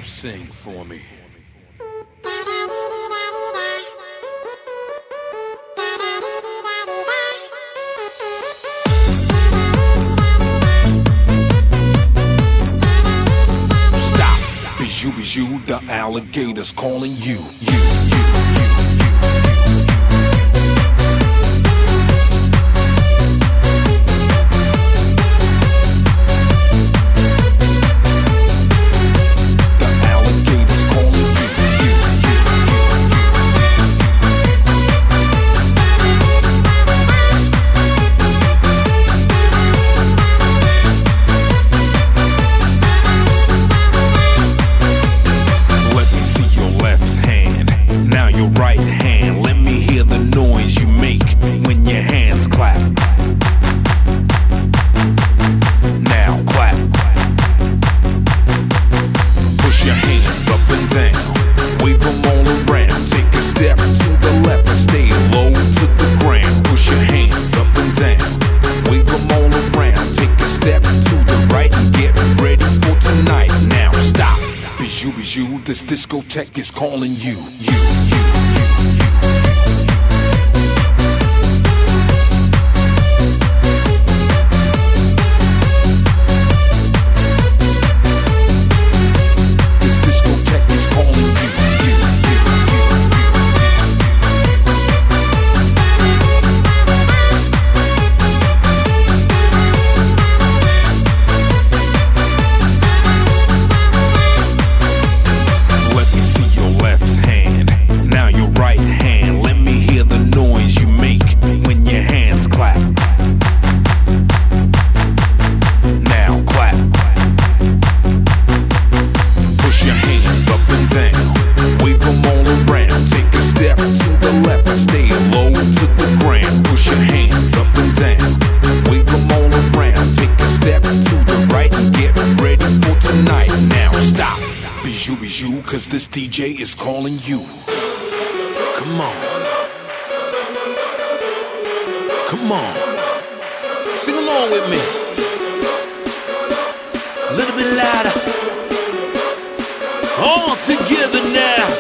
Sing for me. Stop. Bijou, the alligators calling you. Right hand, let me hear the noise you make when your hands clap. Now clap. Push your hands up and down, wave them all around. Take a step to the left and stay low to the ground. Push your hands up and down, wave them all around. Take a step to the right and get ready for tonight. Now stop. Bijou, this discotheque is calling you. Bijou, cause this DJ is calling you. Come on. Come on. Sing along with me. A little bit louder. All together now.